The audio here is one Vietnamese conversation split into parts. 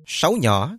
Sáu nhỏ.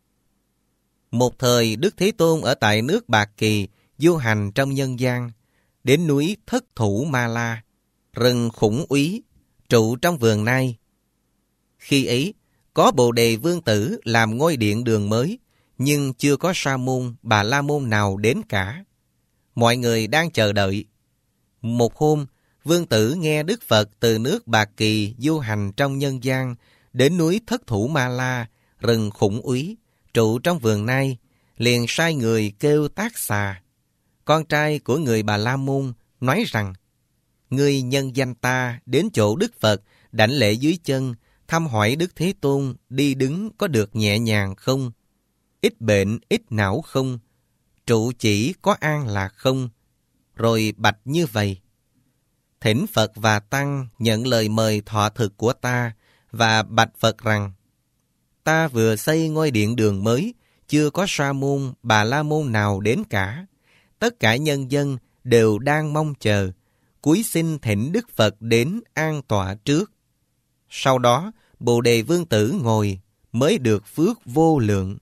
Một thời Đức Thế Tôn ở tại nước Bạc Kỳ du hành trong nhân gian, đến núi Thất Thủ Ma La, rừng Khủng Úy, trụ trong vườn Nai. Khi ấy, có Bồ Đề Vương Tử làm ngôi điện đường mới, nhưng chưa có Sa môn, Bà La môn nào đến cả. Mọi người đang chờ đợi. Một hôm, Vương Tử nghe Đức Phật từ nước Bạc Kỳ du hành trong nhân gian, đến núi Thất Thủ Ma La, rừng Khủng Úy, trụ trong vườn Nai, liền sai người kêu Tác Xà, con trai của người Bà La môn, nói rằng: ngươi nhân danh ta đến chỗ Đức Phật, đảnh lễ dưới chân, thăm hỏi Đức Thế Tôn đi đứng có được nhẹ nhàng không? Ít bệnh, ít não không? Trụ chỉ có an lạc không? Rồi bạch như vậy: thỉnh Phật và Tăng nhận lời mời thọ thực của ta, và bạch Phật rằng: ta vừa xây ngôi điện đường mới, chưa có Sa môn, Bà La môn nào đến cả. Tất cả nhân dân đều đang mong chờ, cúi xin thỉnh Đức Phật đến an tọa trước. Sau đó, Bồ Đề Vương Tử ngồi, mới được phước vô lượng.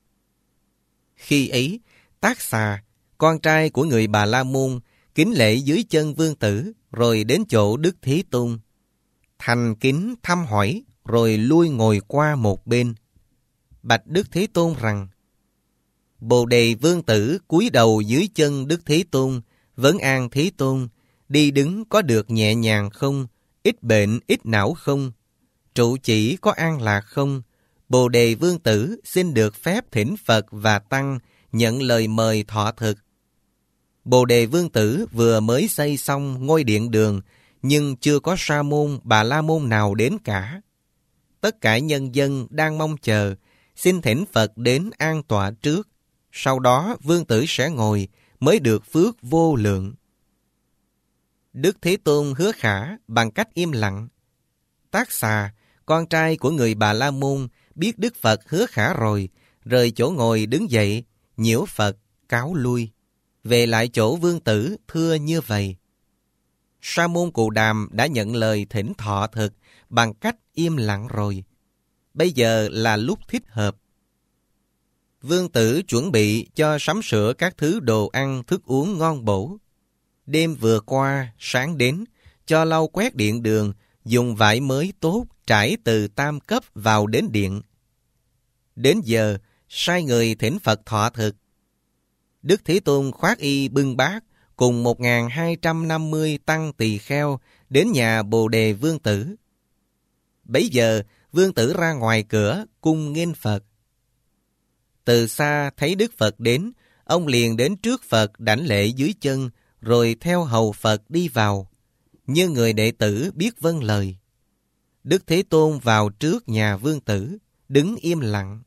Khi ấy, Tác Xà, con trai của người Bà La môn, kính lễ dưới chân Vương Tử, rồi đến chỗ Đức Thế Tôn. Thành kính thăm hỏi, rồi lui ngồi qua một bên. Bạch Đức Thế Tôn rằng: Bồ Đề Vương Tử cúi đầu dưới chân Đức Thế Tôn, vấn an Thế Tôn, đi đứng có được nhẹ nhàng không? Ít bệnh, ít não không? Trụ chỉ có an lạc không? Bồ Đề Vương Tử xin được phép thỉnh Phật và Tăng nhận lời mời thọ thực. Bồ Đề Vương Tử vừa mới xây xong ngôi điện đường, nhưng chưa có Sa môn, Bà La môn nào đến cả. Tất cả nhân dân đang mong chờ, xin thỉnh Phật đến an tọa trước. Sau đó Vương Tử sẽ ngồi, mới được phước vô lượng. Đức Thế Tôn hứa khả bằng cách im lặng. Tác Xà, con trai của người Bà La môn, biết Đức Phật hứa khả rồi, rời chỗ ngồi đứng dậy, nhiễu Phật, cáo lui. Về lại chỗ Vương Tử thưa như vậy: Sa môn Cù Đàm đã nhận lời thỉnh thọ thực bằng cách im lặng rồi. Bây giờ là lúc thích hợp. Vương Tử chuẩn bị cho sắm sửa các thứ đồ ăn, thức uống ngon bổ. Đêm vừa qua, sáng đến, cho lau quét điện đường, dùng vải mới tốt trải từ tam cấp vào đến điện. Đến giờ, sai người thỉnh Phật thọ thực. Đức Thế Tôn khoác y bưng bát cùng 1.250 tăng tỳ kheo đến nhà Bồ Đề Vương Tử. Bấy giờ, Vương Tử ra ngoài cửa cung nghênh Phật. Từ xa thấy Đức Phật đến, ông liền đến trước Phật đảnh lễ dưới chân, rồi theo hầu Phật đi vào, như người đệ tử biết vâng lời. Đức Thế Tôn vào trước nhà Vương Tử, đứng im lặng.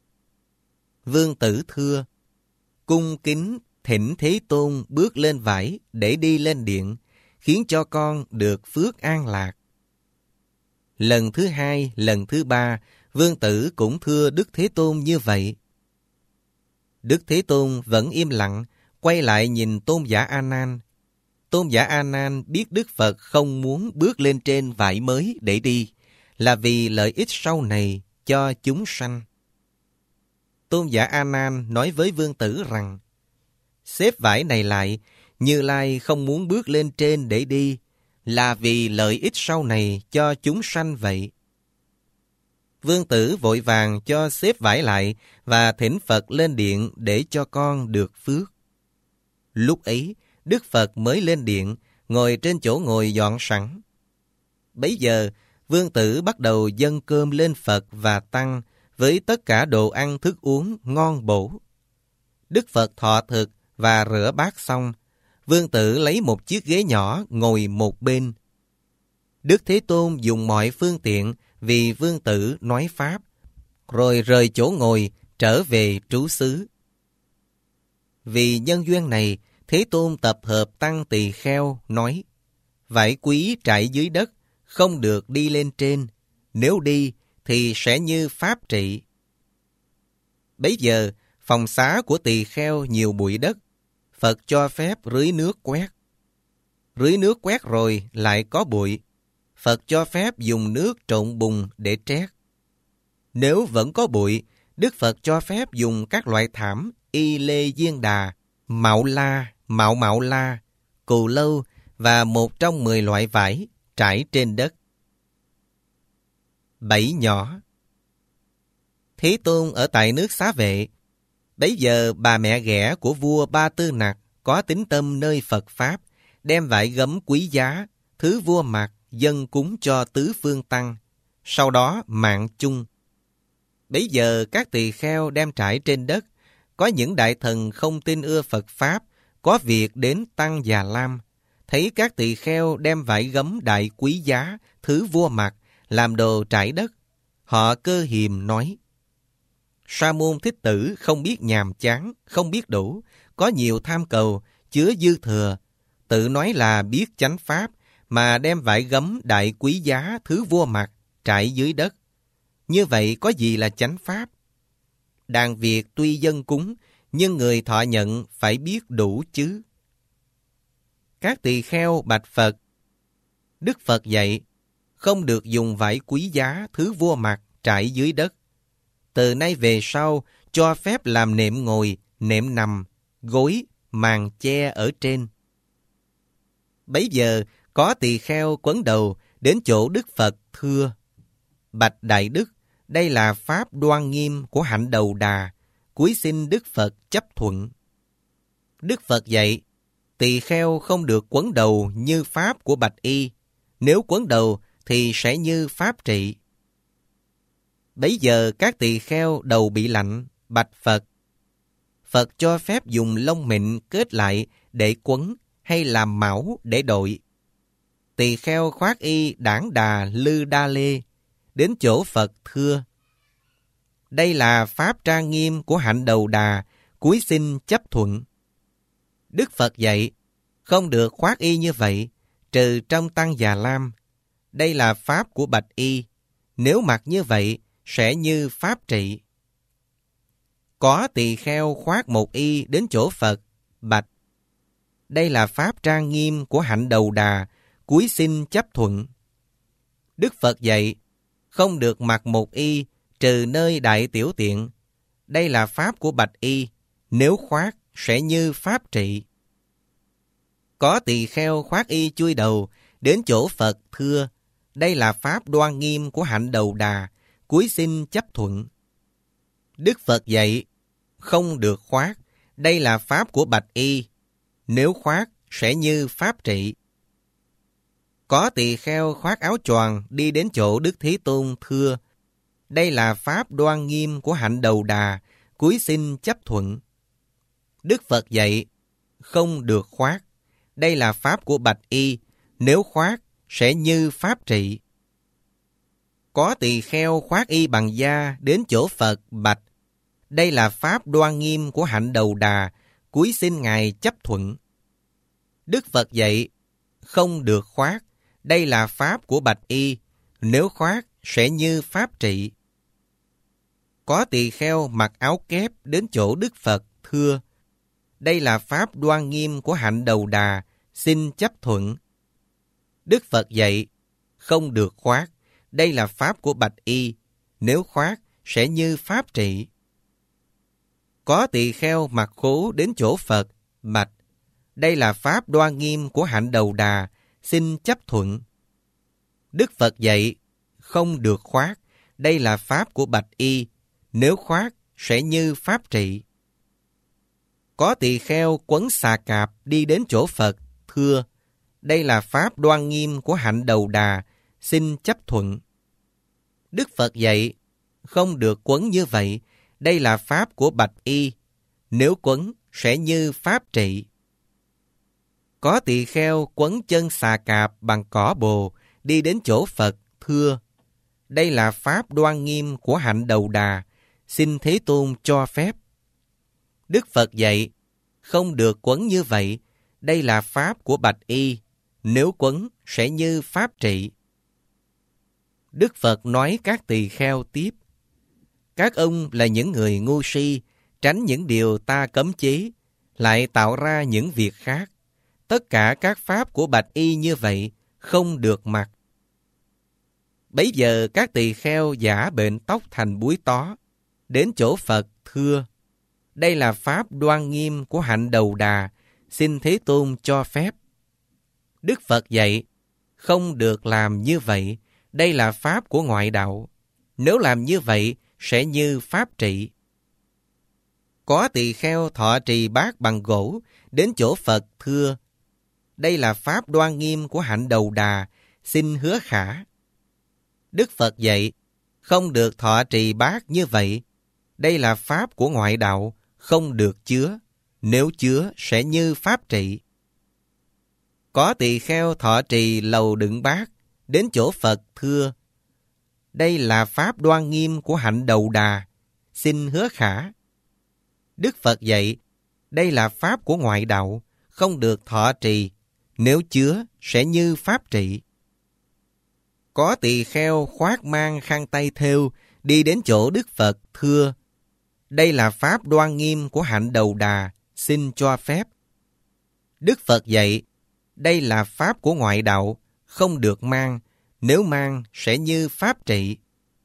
Vương Tử thưa: cung kính thỉnh Thế Tôn bước lên vải để đi lên điện, khiến cho con được phước an lạc. Lần thứ hai, lần thứ ba, Vương Tử cũng thưa Đức Thế Tôn như vậy. Đức Thế Tôn vẫn im lặng, quay lại nhìn Tôn giả A Nan. Tôn giả A Nan biết Đức Phật không muốn bước lên trên vải mới để đi, là vì lợi ích sau này cho chúng sanh. Tôn giả A Nan nói với Vương Tử rằng: xếp vải này lại, Như Lai không muốn bước lên trên để đi, là vì lợi ích sau này cho chúng sanh vậy. Vương Tử vội vàng cho xếp vải lại và thỉnh Phật lên điện để cho con được phước. Lúc ấy, Đức Phật mới lên điện, ngồi trên chỗ ngồi dọn sẵn. Bấy giờ, Vương Tử bắt đầu dâng cơm lên Phật và Tăng với tất cả đồ ăn thức uống ngon bổ. Đức Phật thọ thực và rửa bát xong, Vương Tử lấy một chiếc ghế nhỏ ngồi một bên. Đức Thế Tôn dùng mọi phương tiện vì Vương Tử nói Pháp, rồi rời chỗ ngồi trở về trú xứ. Vì nhân duyên này, Thế Tôn tập hợp tăng tỳ kheo nói: vải quý trải dưới đất, không được đi lên trên, nếu đi thì sẽ như pháp trị. Bấy giờ, phòng xá của tỳ kheo nhiều bụi đất, Phật cho phép rưới nước quét. Rưới nước quét rồi lại có bụi, Phật cho phép dùng nước trộn bùn để trét. Nếu vẫn có bụi, Đức Phật cho phép dùng các loại thảm y lê diên đà, mạo la, mạo la, cù lâu và một trong 10 loại vải trải trên đất. Bẫy nhỏ. Thế Tôn ở tại nước Xá Vệ. Bấy giờ bà mẹ ghẻ của vua Ba Tư Nặc có tín tâm nơi Phật Pháp, đem vải gấm quý giá, thứ vua mặc, dâng cúng cho tứ phương tăng, sau đó mạng chung. Bấy giờ các tỳ kheo đem trải trên đất, có những đại thần không tin ưa Phật Pháp, có việc đến Tăng Già Lam, thấy các tỳ kheo đem vải gấm đại quý giá, thứ vua mặc, làm đồ trải đất. Họ cơ hiềm nói: Sa môn Thích Tử không biết nhàm chán, không biết đủ, có nhiều tham cầu, chứa dư thừa, tự nói là biết chánh pháp, mà đem vải gấm đại quý giá thứ vua mặc trải dưới đất. Như vậy có gì là chánh pháp? Đàn Việt tuy dân cúng, nhưng người thọ nhận phải biết đủ chứ. Các tỳ kheo bạch Phật: Đức Phật dạy, không được dùng vải quý giá thứ vua mặc trải dưới đất. Từ nay về sau, cho phép làm nệm ngồi, nệm nằm, gối, màn che ở trên. Bấy giờ, có tỳ kheo quấn đầu đến chỗ Đức Phật thưa: Bạch Đại Đức, đây là pháp đoan nghiêm của hạnh Đầu Đà, cúi xin Đức Phật chấp thuận. Đức Phật dạy, tỳ kheo không được quấn đầu như pháp của Bạch Y. Nếu quấn đầu thì sẽ như pháp trị. Bấy giờ các tỳ kheo đầu bị lạnh, bạch Phật: Phật cho phép dùng lông mịn kết lại để quấn hay làm mão để đội. Tỳ kheo khoác y đảng đà lư đa lê, đến chỗ Phật thưa: Đây là pháp trang nghiêm của hạnh Đầu Đà, cúi xin chấp thuận. Đức Phật dạy, không được khoác y như vậy, trừ trong Tăng Già Lam. Đây là pháp của Bạch Y. Nếu mặc như vậy, sẽ như pháp trị. Có tỳ kheo khoác một y đến chỗ Phật, bạch: Đây là pháp trang nghiêm của hạnh Đầu Đà, cúi xin chấp thuận. Đức Phật dạy, không được mặc một y, trừ nơi đại tiểu tiện. Đây là pháp của Bạch Y. Nếu khoác, sẽ như pháp trị. Có tỳ kheo khoác y chui đầu, đến chỗ Phật thưa: Đây là pháp đoan nghiêm của hạnh Đầu Đà, cúi xin chấp thuận. Đức Phật dạy, không được khoác, đây là pháp của Bạch Y. Nếu khoác, sẽ như pháp trị. Có tỳ kheo khoác áo choàng đi đến chỗ Đức Thế Tôn thưa: Đây là pháp đoan nghiêm của hạnh Đầu Đà, cúi xin chấp thuận. Đức Phật dạy, không được khoác, đây là pháp của Bạch Y. Nếu khoác, sẽ như pháp trị. Có tỳ kheo khoác y bằng da đến chỗ Phật bạch: Đây là pháp đoan nghiêm của hạnh Đầu Đà, cúi xin Ngài chấp thuận. Đức Phật dạy, không được khoác, đây là pháp của Bạch Y. Nếu khoác, sẽ như pháp trị. Có tỳ kheo mặc áo kép đến chỗ Đức Phật thưa: Đây là pháp đoan nghiêm của hạnh Đầu Đà, xin chấp thuận. Đức Phật dạy, không được khoác, đây là pháp của Bạch Y. Nếu khoác, sẽ như pháp trị. Có tỳ kheo mặc khố đến chỗ Phật bạch: Đây là pháp đoan nghiêm của hạnh Đầu Đà, xin chấp thuận. Đức Phật dạy, không được khoác, đây là pháp của Bạch Y. Nếu khoác, sẽ như pháp trị. Có tỳ kheo quấn xà cạp đi đến chỗ Phật thưa: Đây là pháp đoan nghiêm của hạnh Đầu Đà, xin chấp thuận. Đức Phật dạy, không được quấn như vậy, đây là pháp của Bạch Y. Nếu quấn, sẽ như pháp trị. Có tỳ kheo quấn chân xà cạp bằng cỏ bồ đi đến chỗ Phật thưa: Đây là pháp đoan nghiêm của hạnh Đầu Đà, xin Thế Tôn cho phép. Đức Phật dạy, không được quấn như vậy, đây là pháp của Bạch Y. Nếu quấn, sẽ như pháp trị. Đức Phật nói các tỳ kheo tiếp: Các ông là những người ngu si, tránh những điều ta cấm chế, lại tạo ra những việc khác. Tất cả các pháp của Bạch Y như vậy, không được mặc. Bấy giờ các tỳ kheo giả bệnh tóc thành búi tó, đến chỗ Phật thưa: đây là pháp đoan nghiêm của hạnh Đầu Đà, xin Thế Tôn cho phép. Đức Phật dạy: không được làm như vậy, đây là pháp của ngoại đạo. Nếu làm như vậy, sẽ như pháp trị. Có tỳ kheo thọ trì bát bằng gỗ, đến chỗ Phật thưa: đây là pháp đoan nghiêm của hạnh Đầu Đà, xin hứa khả. Đức Phật dạy: không được thọ trì bát như vậy, đây là pháp của ngoại đạo, không được chứa. Nếu chứa, sẽ như pháp trị. Có tỳ kheo thọ trì lầu đựng bát, đến chỗ Phật thưa: đây là pháp đoan nghiêm của hạnh Đầu Đà, xin hứa khả. Đức Phật dạy: đây là pháp của ngoại đạo, không được thọ trì. Nếu chứa, sẽ như pháp trị. Có tỳ kheo khoác mang khăn tay thêu, đi đến chỗ Đức Phật thưa: đây là pháp đoan nghiêm của hạnh Đầu Đà, xin cho phép. Đức Phật dạy: đây là pháp của ngoại đạo, không được mang. Nếu mang, sẽ như pháp trị.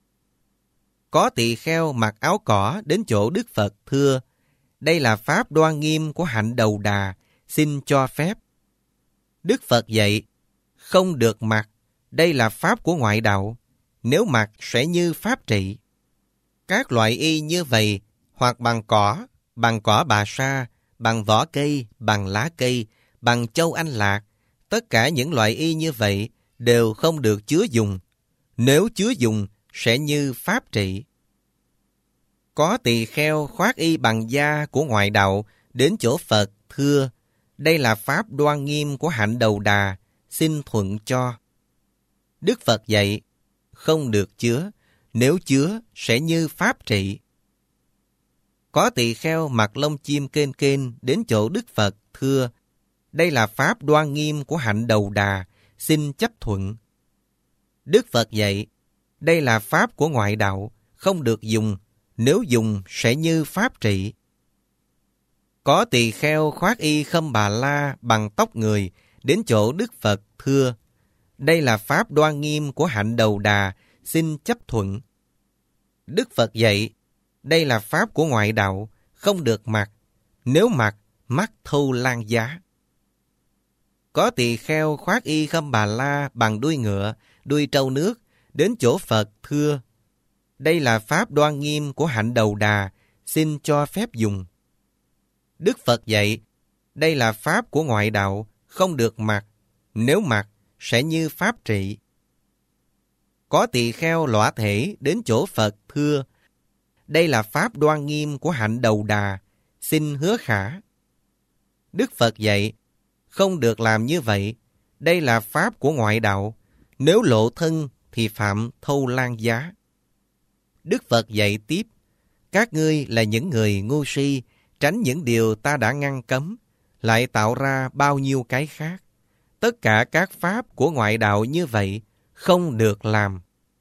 Có tỳ kheo mặc áo cỏ đến chỗ Đức Phật thưa: đây là pháp đoan nghiêm của hạnh Đầu Đà, xin cho phép. Đức Phật dạy: không được mặc, đây là pháp của ngoại đạo. Nếu mặc, sẽ như pháp trị. Các loại y như vậy, hoặc bằng cỏ bà sa, bằng vỏ cây, bằng lá cây, bằng châu Anh lạc, tất cả những loại y như vậy đều không được chứa dùng. Nếu chứa dùng, sẽ như pháp trị. Có tỳ kheo khoác y bằng da của ngoại đạo, đến chỗ Phật thưa: đây là pháp đoan nghiêm của hạnh Đầu Đà, xin thuận cho. Đức Phật dạy: không được chứa. Nếu chứa, sẽ như pháp trị. Có tỳ kheo mặc lông chim kên kên, đến chỗ Đức Phật thưa: đây là pháp đoan nghiêm của hạnh Đầu Đà, xin chấp thuận. Đức Phật dạy: đây là pháp của ngoại đạo, không được dùng. Nếu dùng, sẽ như pháp trị. Có tỳ kheo khoác y khâm bà la bằng tóc người, đến chỗ Đức Phật thưa: đây là pháp đoan nghiêm của hạnh Đầu Đà, xin chấp thuận. Đức Phật dạy: đây là pháp của ngoại đạo, không được mặc. Nếu mặc, mắt thâu lan giá. Có tỳ kheo khoác y khâm bà la bằng đuôi ngựa, đuôi trâu nước, đến chỗ Phật thưa: đây là pháp đoan nghiêm của hạnh Đầu Đà, xin cho phép dùng. Đức Phật dạy: đây là pháp của ngoại đạo, không được mặc. Nếu mặc, sẽ như pháp trị. Có tỳ kheo lõa thể đến chỗ Phật thưa: đây là pháp đoan nghiêm của hạnh Đầu Đà, xin hứa khả. Đức Phật dạy: không được làm như vậy, đây là pháp của ngoại đạo. Nếu lộ thân, thì phạm thâu lan giá. Đức Phật dạy tiếp: các ngươi là những người ngu si, tránh những điều ta đã ngăn cấm, lại tạo ra bao nhiêu cái khác. Tất cả các pháp của ngoại đạo như vậy, không được làm.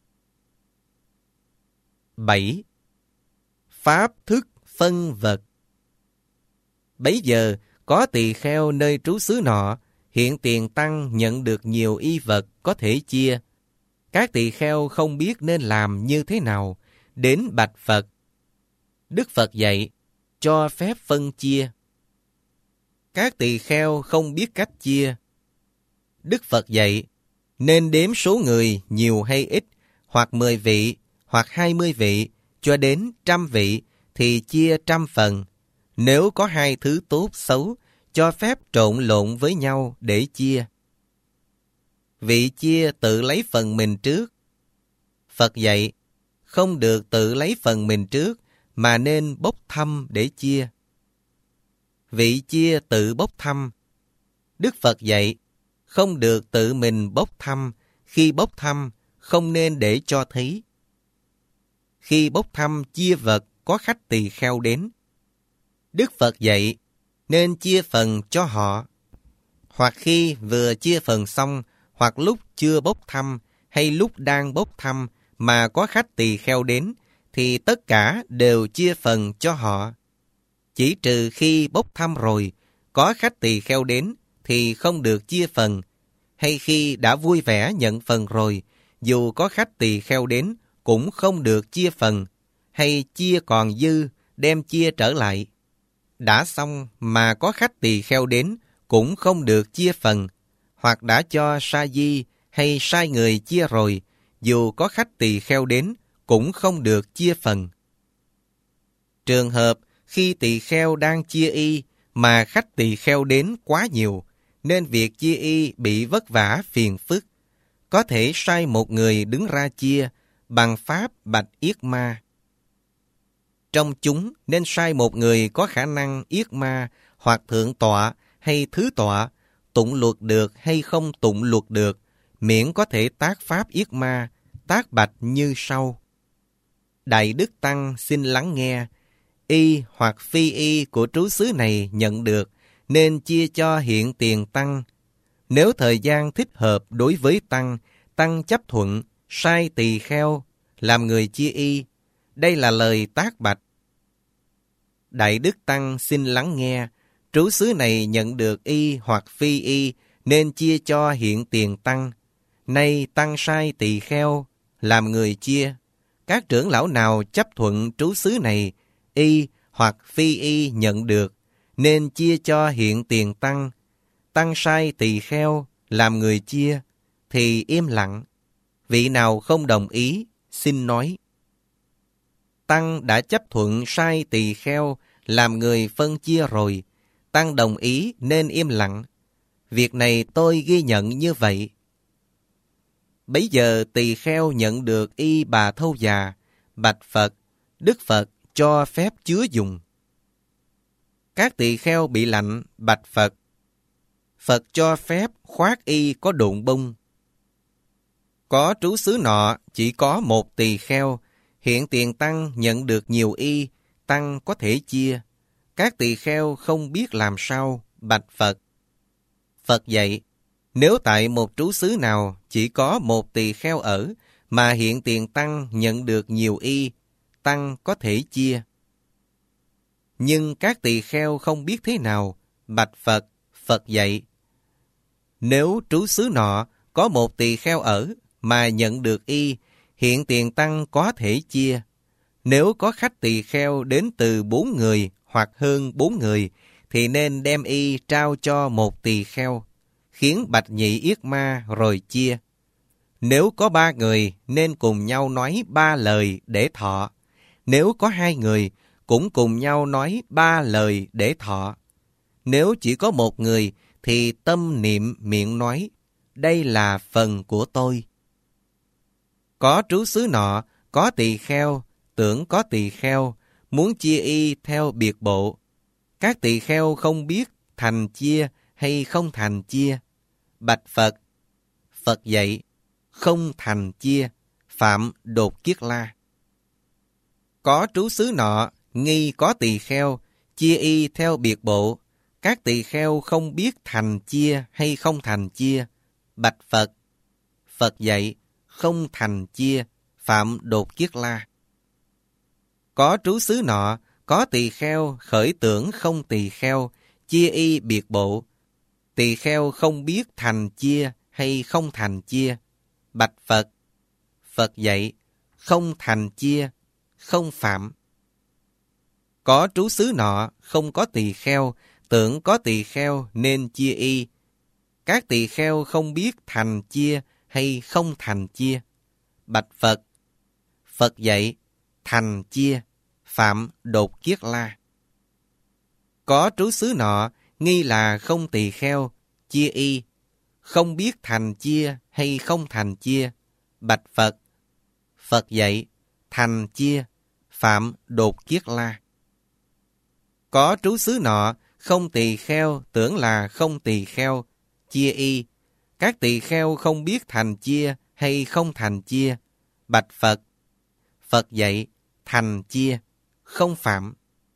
7. Pháp thức phân vật. Bấy giờ, có tỳ kheo nơi trú xứ nọ, hiện tiền tăng nhận được nhiều y vật có thể chia. Các tỳ kheo không biết nên làm như thế nào, đến bạch Phật. Đức Phật dạy: cho phép phân chia. Các tỳ kheo không biết cách chia. Đức Phật dạy: nên đếm số người nhiều hay ít, hoặc 10 vị, hoặc 20 vị, cho đến 100 vị, thì chia 100 phần. Nếu có 2 thứ tốt xấu, cho phép trộn lộn với nhau để chia. Vị chia tự lấy phần mình trước. Phật dạy: không được tự lấy phần mình trước, mà nên bốc thăm để chia. Vị chia tự bốc thăm. Đức Phật dạy: không được tự mình bốc thăm. Khi bốc thăm, không nên để cho thấy. Khi bốc thăm chia vật, có khách tỳ kheo đến. Đức Phật dạy: nên chia phần cho họ. Hoặc khi vừa chia phần xong, hoặc lúc chưa bốc thăm, hay lúc đang bốc thăm, mà có khách tỳ kheo đến, thì tất cả đều chia phần cho họ. Chỉ trừ khi bốc thăm rồi, có khách tỳ kheo đến, thì không được chia phần. Hay khi đã vui vẻ nhận phần rồi, dù có khách tỳ kheo đến, cũng không được chia phần, hay chia còn dư, đem chia trở lại. Đã xong mà có khách tỳ kheo đến, cũng không được chia phần, hoặc đã cho sa di hay sai người chia rồi, dù có khách tỳ kheo đến, cũng không được chia phần. Trường hợp khi tỳ kheo đang chia y, mà khách tỳ kheo đến quá nhiều, nên việc chia y bị vất vả phiền phức. Có thể sai một người đứng ra chia, bằng pháp bạch yết ma. Trong chúng nên sai một người có khả năng yết ma, hoặc thượng tọa hay thứ tọa, tụng luật được hay không tụng luật được, miễn có thể tác pháp yết ma, tác bạch như sau. Đại Đức Tăng xin lắng nghe, y hoặc phi y của trú xứ này nhận được, nên chia cho hiện tiền Tăng. Nếu thời gian thích hợp đối với Tăng, Tăng chấp thuận, sai tỳ kheo, làm người chia y. Đây là lời tác bạch. Đại Đức Tăng xin lắng nghe, trú xứ này nhận được y hoặc phi y, nên chia cho hiện tiền Tăng. Nay Tăng sai tỳ kheo, làm người chia. Các trưởng lão nào chấp thuận trú xứ này, y hoặc phi y nhận được, nên chia cho hiện tiền Tăng. Tăng sai tỳ kheo, làm người chia, thì im lặng. Vị nào không đồng ý, xin nói. Tăng đã chấp thuận sai tỳ kheo, làm người phân chia rồi. Tăng đồng ý nên im lặng. Việc này tôi ghi nhận như vậy. Bấy giờ tỳ kheo nhận được y bà thâu già, bạch Phật, Đức Phật cho phép chứa dùng. Các tỳ kheo bị lạnh, bạch Phật. Phật cho phép khoác y có độn bông. Có trú xứ nọ chỉ có một tỳ kheo, hiện tiền Tăng nhận được nhiều y, Tăng có thể chia. Các tỳ kheo không biết làm sao, bạch Phật. Phật dạy, nếu tại một trú xứ nào chỉ có một tỳ kheo ở, mà hiện tiền Tăng nhận được nhiều y, Tăng có thể chia. Nhưng các tỳ kheo không biết thế nào, bạch Phật. Phật dạy, nếu trú xứ nọ có một tỳ kheo ở, mà nhận được y, hiện tiền Tăng có thể chia. Nếu có khách tỳ kheo đến từ 4 người hoặc hơn 4 người, thì nên đem y trao cho một tỳ kheo, khiến bạch nhị yết ma rồi chia. Nếu có 3 người, nên cùng nhau nói 3 lời để thọ. Nếu có 2 người, cũng cùng nhau nói 3 lời để thọ. Nếu chỉ có một người, thì tâm niệm miệng nói, đây là phần của tôi. Có trú xứ nọ, có tỳ kheo, tưởng có tỳ kheo, muốn chia y theo biệt bộ. Các tỳ kheo không biết thành chia hay không thành chia. Bạch Phật. Phật dạy, không thành chia, phạm đột kiết la. Có trú xứ nọ, nghi có tỳ kheo, chia y theo biệt bộ. Các tỳ kheo không biết thành chia hay không thành chia. Bạch Phật. Phật dạy, không thành chia, phạm đột kiết la. Có trú xứ nọ, có tỳ kheo khởi tưởng không tỳ kheo, chia y biệt bộ. Tỳ kheo không biết thành chia hay không thành chia. Bạch Phật. Phật dạy, không thành chia, không phạm. Có trú xứ nọ, không có tỳ kheo, tưởng có tỳ kheo nên chia y. Các tỳ kheo không biết thành chia hay không thành chia. Bạch Phật. Phật dạy, thành chia, phạm đột kiết la. Có trú xứ nọ, nghi là không tỳ kheo, chia y. Không biết thành chia hay không thành chia. Bạch Phật. Phật dạy, thành chia, phạm đột kiết la. Có trú xứ nọ, không tỳ kheo, tưởng là không tỳ kheo, chia y. Các tỳ kheo không biết thành chia hay không thành chia. Bạch Phật. Phật dạy, thành chia, không phạm.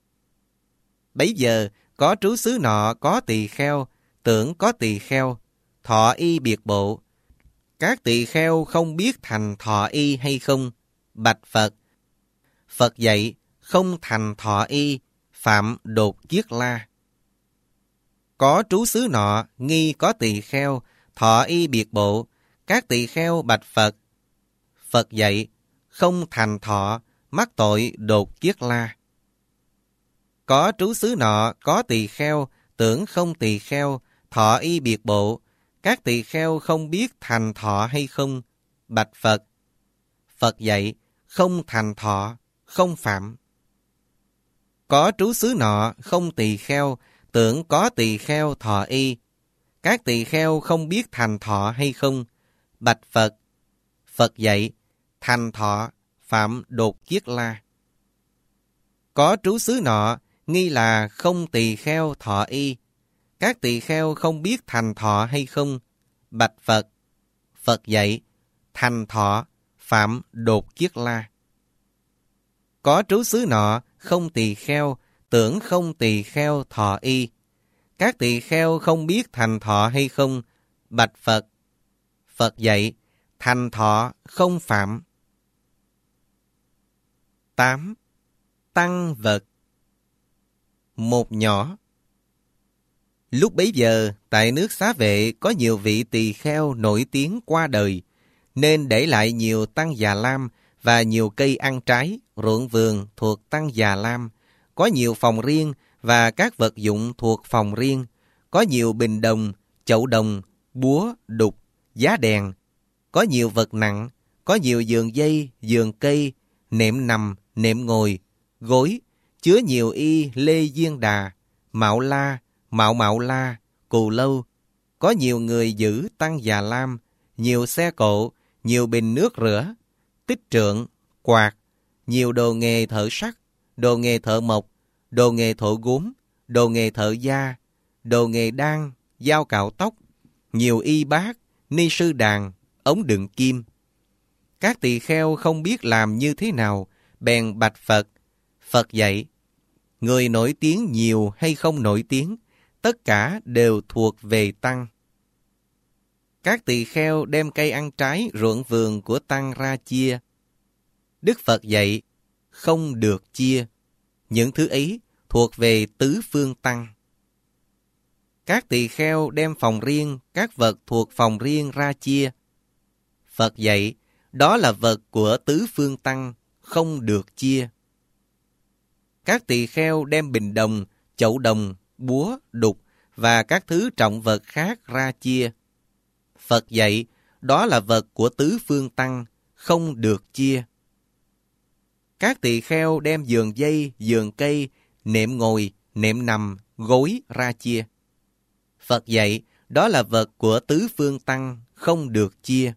Bấy giờ, có trú xứ nọ có tỳ kheo, tưởng có tỳ kheo, thọ y biệt bộ. Các tỳ kheo không biết thành thọ y hay không. Bạch Phật. Phật dạy, không thành thọ y, phạm đột kiết la. Có trú xứ nọ, nghi có tỳ kheo, thọ y biệt bộ. Các tỳ kheo bạch Phật. Phật dạy, không thành thọ, mắc tội đột kiết la. Có trú xứ nọ, có tỳ kheo, tưởng không tỳ kheo, thọ y biệt bộ. Các tỳ kheo không biết thành thọ hay không. Bạch Phật. Phật dạy, không thành thọ, không phạm. Có trú xứ nọ, không tỳ kheo, tưởng có tỳ kheo thọ y. Các tỳ kheo không biết thành thọ hay không. Bạch Phật. Phật dạy, thành thọ, phạm đột kiết la. Có trú xứ nọ, nghi là không tỳ kheo thọ y. Các tỳ kheo không biết thành thọ hay không. Bạch Phật. Phật dạy, thành thọ, phạm đột kiết la. Có trú xứ nọ, không tỳ kheo, tưởng không tỳ kheo thọ y. Các tỳ kheo không biết thành thọ hay không. Bạch Phật. Phật dạy, thành thọ, không phạm. 8. Tăng vật. Một nhỏ. Lúc bấy giờ, tại nước Xá Vệ có nhiều vị tỳ kheo nổi tiếng qua đời, nên để lại nhiều tăng Già Lam và nhiều cây ăn trái, ruộng vườn thuộc tăng Già Lam, có nhiều phòng riêng và các vật dụng thuộc phòng riêng, có nhiều bình đồng, chậu đồng, búa, đục, giá đèn, có nhiều vật nặng, có nhiều giường dây, giường cây, nệm nằm, nệm ngồi, gối, chứa nhiều y lê diên đà, mạo la, mạo la, cù lâu, có nhiều người giữ tăng Già Lam, nhiều xe cộ, nhiều bình nước rửa, tích trượng, quạt, nhiều đồ nghề thợ sắt, đồ nghề thợ mộc, đồ nghề thợ gốm, đồ nghề thợ da, đồ nghề đan, dao cạo tóc, nhiều y bát, ni sư đàn, ống đựng kim. Các tỳ kheo không biết làm như thế nào, bèn bạch Phật. Phật dạy, người nổi tiếng nhiều hay không nổi tiếng, tất cả đều thuộc về tăng. Các tỳ kheo đem cây ăn trái ruộng vườn của tăng ra chia. Đức Phật dạy, không được chia. Những thứ ấy thuộc về tứ phương tăng. Các tỳ kheo đem phòng riêng, các vật thuộc phòng riêng ra chia. Phật dạy, đó là vật của tứ phương tăng, không được chia. Các tỳ kheo đem bình đồng, chậu đồng, búa, đục và các thứ trọng vật khác ra chia. Phật dạy, đó là vật của tứ phương tăng, không được chia. Các tỳ kheo đem giường dây, giường cây, nệm ngồi, nệm nằm, gối ra chia. Phật dạy, đó là vật của tứ phương tăng, không được chia.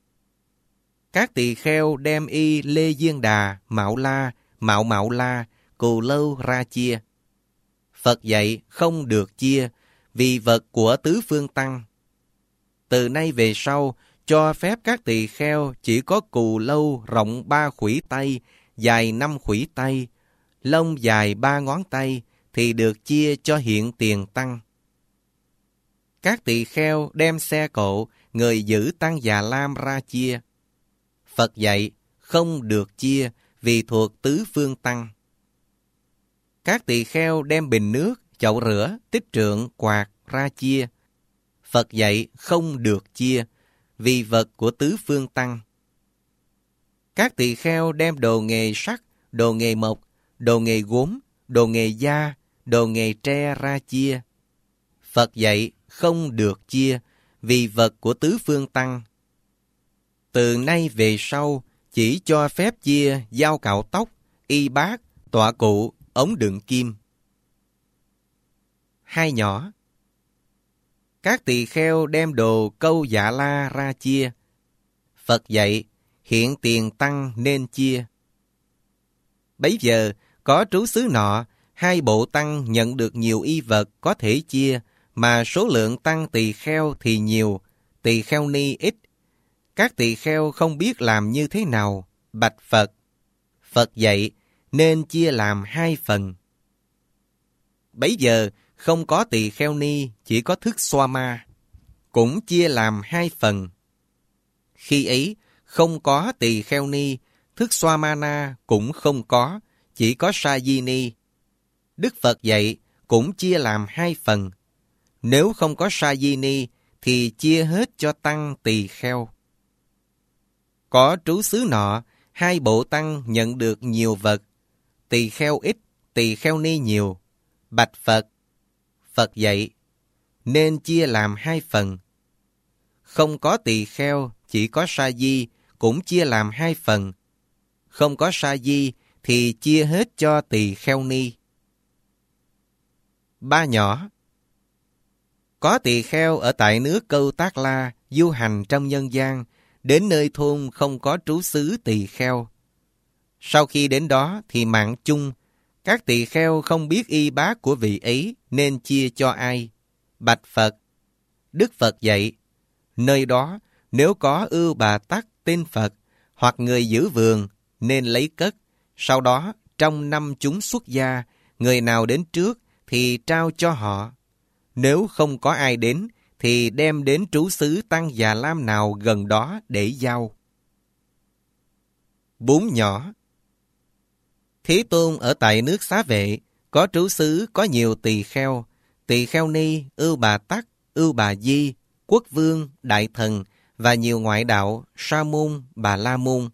Các tỳ kheo đem y lê diên đà, mạo la, mạo la, cù lâu ra chia. Phật dạy, không được chia, vì vật của tứ phương tăng. Từ nay về sau, cho phép các tỳ kheo chỉ có cù lâu rộng 3 khuỷu tay, dài 5 khuỷu tay, lông dài 3 ngón tay, thì được chia cho hiện tiền tăng. Các tỳ kheo đem xe cộ, người giữ tăng Già Lam ra chia. Phật dạy, không được chia, vì thuộc tứ phương tăng. Các tỳ kheo đem bình nước, chậu rửa, tích trượng, quạt ra chia. Phật dạy, không được chia, vì vật của tứ phương tăng. Các tỳ kheo đem đồ nghề sắt, đồ nghề mộc, đồ nghề gốm, đồ nghề da, đồ nghề tre ra chia. Phật dạy, không được chia, vì vật của tứ phương tăng. Từ nay về sau, chỉ cho phép chia dao cạo tóc, y bát, tọa cụ, ống đựng kim. 2 nhỏ. Các tỳ kheo đem đồ câu dạ la ra chia. Phật dạy, hiện tiền tăng nên chia. Bấy giờ, có trú xứ nọ, 2 bộ tăng nhận được nhiều y vật có thể chia, mà số lượng tăng tỳ kheo thì nhiều, tỳ kheo ni ít. Các tỳ kheo không biết làm như thế nào, bạch Phật. Phật dạy, nên chia làm 2 phần. Bấy giờ, không có tỳ kheo ni, chỉ có thức xoa ma, cũng chia làm 2 phần. Khi ấy, không có tỳ kheo ni, thức xoa ma na cũng không có, chỉ có sa di ni. Đức Phật dạy, cũng chia làm 2 phần. Nếu không có sa di ni, thì chia hết cho tăng tỳ kheo. Có trú xứ nọ, 2 bộ tăng nhận được nhiều vật. Tỳ kheo ít, tỳ kheo ni nhiều. Bạch Phật. Phật dạy, nên chia làm 2 phần. Không có tỳ kheo, chỉ có sa di, cũng chia làm 2 phần. Không có sa di, thì chia hết cho tỳ kheo ni. 3 nhỏ. Có tỳ kheo ở tại nước Câu Tác La, du hành trong nhân gian, đến nơi thôn không có trú xứ tỳ kheo. Sau khi đến đó thì mạng chung, các tỳ kheo không biết y bác của vị ấy nên chia cho ai. Bạch Phật. Đức Phật dạy, nơi đó nếu có Ưu Bà Tắc tên Phật hoặc người giữ vườn nên lấy cất. Sau đó trong 5 chúng xuất gia, người nào đến trước thì trao cho họ. Nếu không có ai đến thì đem đến trú xứ Tăng Già Lam nào gần đó để giao. 4 nhỏ. Thế Tôn ở tại nước Xá Vệ, có trú xứ có nhiều tỳ kheo ni, Ưu Bà Tắc, Ưu Bà Di, Quốc Vương, Đại Thần và nhiều ngoại đạo, Sa môn, Bà La môn.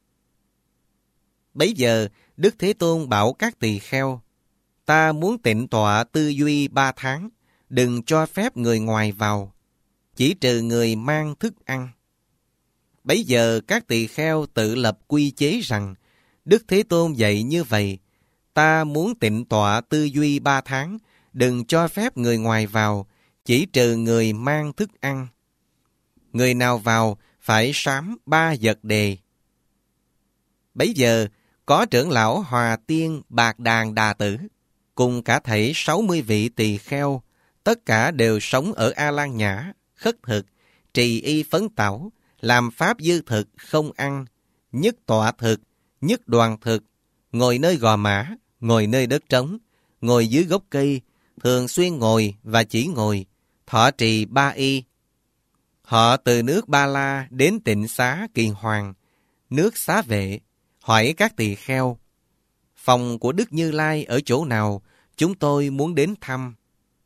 Bấy giờ, Đức Thế Tôn bảo các tỳ kheo, ta muốn tịnh tọa tư duy 3 tháng, đừng cho phép người ngoài vào, chỉ trừ người mang thức ăn. Bấy giờ các tỳ kheo tự lập quy chế rằng, Đức Thế Tôn dạy như vậy, ta muốn tịnh tọa tư duy 3 tháng, đừng cho phép người ngoài vào, chỉ trừ người mang thức ăn. Người nào vào phải sám 3 vật đề. Bấy giờ có trưởng lão Hòa Tiên Bạc Đàn Đà Tử, cùng cả thảy 60 vị tỳ kheo, tất cả đều sống ở A Lan Nhã, khất thực, trì y phấn tảo, làm pháp dư thực không ăn, nhất tọa thực, nhất đoàn thực, ngồi nơi gò mã, ngồi nơi đất trống, ngồi dưới gốc cây, thường xuyên ngồi và chỉ ngồi, thọ trì 3 y. Họ từ nước Ba La đến Tịnh Xá Kỳ Hoàng, nước Xá Vệ, hỏi các tỳ kheo, phòng của Đức Như Lai ở chỗ nào, chúng tôi muốn đến thăm.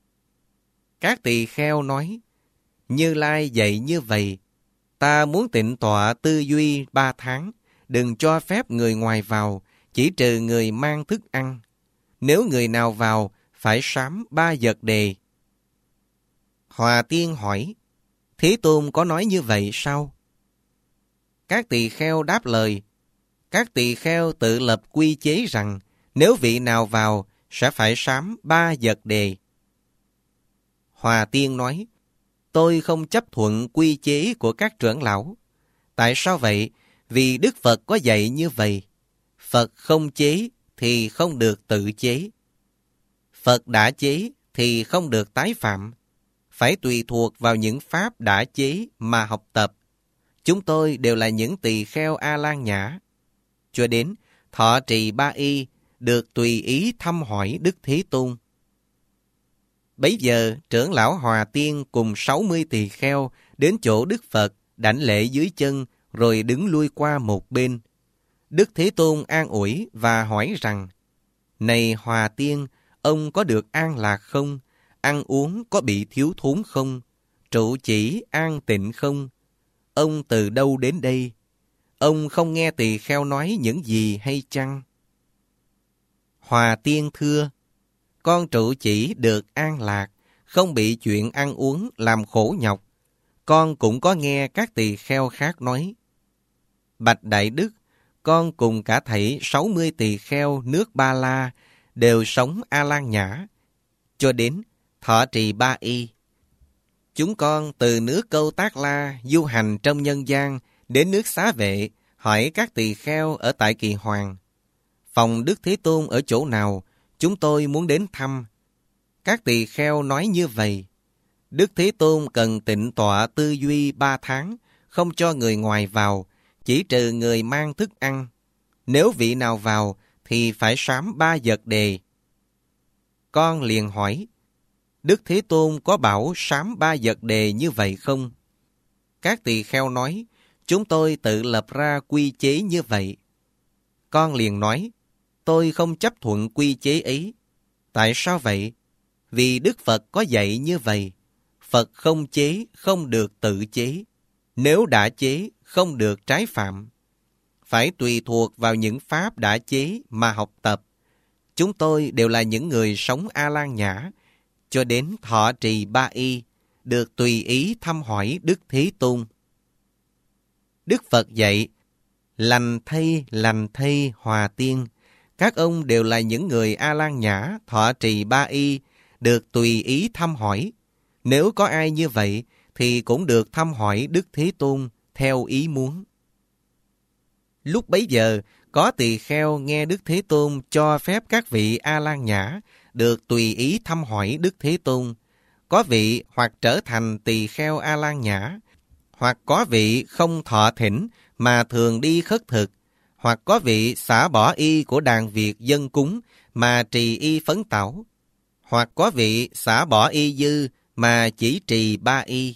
Các tỳ kheo nói, Như Lai dạy như vậy, ta muốn tịnh tọa tư duy 3 tháng, đừng cho phép người ngoài vào, chỉ trừ người mang thức ăn. Nếu người nào vào, phải sám 3 vật đề. Hòa Tiên hỏi, Thế Tôn có nói như vậy sao? Các tỳ kheo đáp lời, các tỳ kheo tự lập quy chế rằng, nếu vị nào vào, sẽ phải sám 3 vật đề. Hòa Tiên nói, tôi không chấp thuận quy chế của các trưởng lão. Tại sao vậy? Vì Đức Phật có dạy như vậy. Phật không chế thì không được tự chế. Phật đã chế thì không được tái phạm. Phải tùy thuộc vào những pháp đã chế mà học tập. Chúng tôi đều là những tỳ kheo A Lan Nhã. Cho đến thọ trì 3 y, được tùy ý thăm hỏi Đức Thế Tôn. Bấy giờ trưởng lão Hòa Tiên cùng 60 tỳ kheo đến chỗ Đức Phật, đảnh lễ dưới chân, rồi đứng lui qua một bên. Đức Thế Tôn an ủi và hỏi rằng, này Hòa Tiên, ông có được an lạc không? Ăn uống có bị thiếu thốn không? Trụ chỉ an tịnh không? Ông từ đâu đến đây? Ông không nghe tỳ kheo nói những gì hay chăng? Hòa Tiên thưa, con trụ chỉ được an lạc, không bị chuyện ăn uống làm khổ nhọc. Con cũng có nghe các tỳ kheo khác nói. Bạch Đại Đức, con cùng cả thảy 60 tỳ kheo nước Ba La đều sống A Lan Nhã, cho đến thọ trì 3 y. Chúng con từ nước Câu Tác La du hành trong nhân gian đến nước Xá Vệ, hỏi các tỳ kheo ở tại Kỳ Hoàng, phòng Đức Thế Tôn ở chỗ nào, chúng tôi muốn đến thăm. Các tỳ kheo nói như vậy, Đức Thế Tôn cần tịnh tọa tư duy 3 tháng, không cho người ngoài vào, chỉ trừ người mang thức ăn. Nếu vị nào vào thì phải sám 3 vật đề. Con liền hỏi, Đức Thế Tôn có bảo sám 3 vật đề như vậy không? Các tỳ kheo nói, chúng tôi tự lập ra quy chế như vậy. Con liền nói, tôi không chấp thuận quy chế ấy. Tại sao vậy? Vì Đức Phật có dạy như vậy. Phật không chế, không được tự chế. Nếu đã chế, không được trái phạm. phải tùy thuộc vào những pháp đã chế mà học tập. Chúng tôi đều là những người sống A Lan Nhã, cho đến thọ trì 3 y, được tùy ý thăm hỏi Đức Thế Tôn. Đức Phật dạy, lành thay Hòa Tiên. Các ông đều là những người A Lan Nhã, thọ trì 3 y, được tùy ý thăm hỏi. Nếu có ai như vậy, thì cũng được thăm hỏi Đức Thế Tôn theo ý muốn. Lúc bấy giờ, có tỳ kheo nghe Đức Thế Tôn cho phép các vị A Lan Nhã được tùy ý thăm hỏi Đức Thế Tôn. Có vị hoặc trở thành tỳ kheo A Lan Nhã, hoặc có vị không thọ thỉnh mà thường đi khất thực, hoặc có vị xả bỏ y của đàn Việt dân cúng mà trì y phấn tảo, hoặc có vị xả bỏ y dư mà chỉ trì 3 y.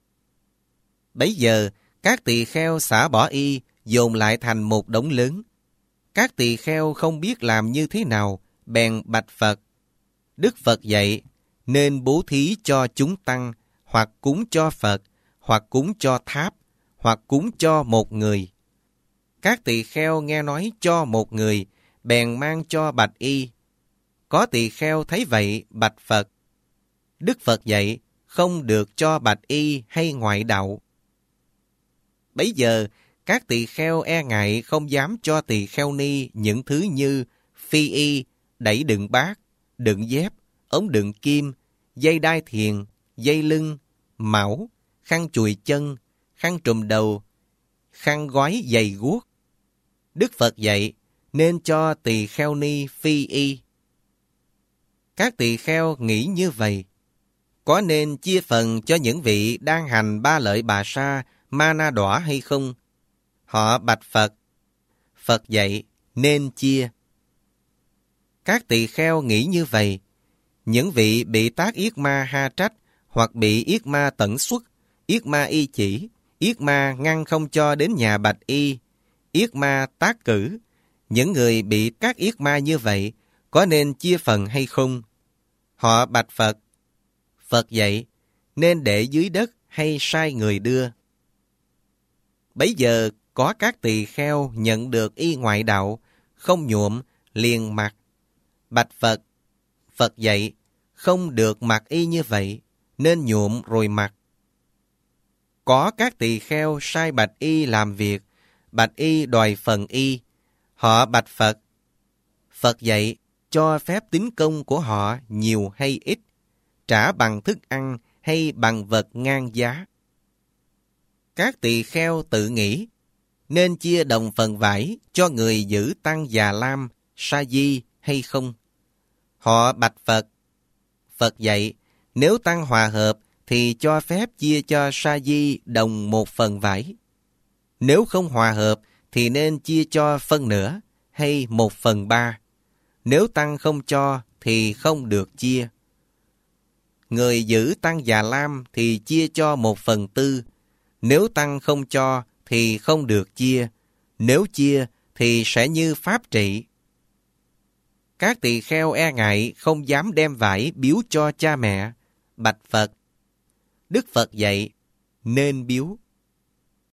Bấy giờ, các tỳ kheo xả bỏ y dồn lại thành một đống lớn. Các tỳ kheo không biết làm như thế nào, bèn bạch Phật. Đức Phật dạy, nên bố thí cho chúng tăng, hoặc cúng cho Phật, hoặc cúng cho tháp, hoặc cúng cho một người. Các tỳ kheo nghe nói cho một người, bèn mang cho bạch y. Có tỳ kheo thấy vậy, bạch Phật. Đức Phật dạy, không được cho bạch y hay ngoại đạo. Bấy giờ, các tỳ kheo e ngại không dám cho tỳ kheo ni những thứ như phi y, đẩy đựng bát, đựng dép, ống đựng kim, dây đai thiền, dây lưng, mão, khăn chùi chân, khăn trùm đầu, khăn gói giày guốc. Đức Phật dạy, nên cho tỳ kheo ni phi y. Các tỳ kheo nghĩ như vậy, có nên chia phần cho những vị đang hành 3 lợi bà sa, ma na đọa hay không? Họ bạch Phật. Phật dạy, nên chia. Các tỳ kheo nghĩ như vậy, những vị bị tác yết ma ha trách, hoặc bị yết ma tẩn xuất, yết ma y chỉ, yết ma ngăn không cho đến nhà bạch y, yết ma tác cử, những người bị các yết ma như vậy, có nên chia phần hay không? Họ bạch Phật. Phật dạy, nên để dưới đất hay sai người đưa? Bấy giờ có các tỳ kheo nhận được y ngoại đạo, không nhuộm, liền mặc. Bạch Phật. Phật dạy, không được mặc y như vậy, nên nhuộm rồi mặc. Có các tỳ kheo sai bạch y làm việc, bạch y đòi phần y. Họ bạch Phật. Phật dạy, cho phép tín công của họ nhiều hay ít, trả bằng thức ăn hay bằng vật ngang giá. Các tỳ kheo tự nghĩ, nên chia đồng phần vải cho người giữ tăng Già Lam, Sa Di hay không? Họ bạch Phật. Phật dạy, nếu tăng hòa hợp thì cho phép chia cho Sa Di đồng 1 phần vải. Nếu không hòa hợp thì nên chia cho phân nửa hay 1/3. Nếu tăng không cho thì không được chia. Người giữ tăng Già Lam thì chia cho 1/4. Nếu tăng không cho thì không được chia. Nếu chia thì sẽ như pháp trị. Các tỳ kheo e ngại không dám đem vải biếu cho cha mẹ. Bạch Phật. Đức Phật dạy, nên biếu.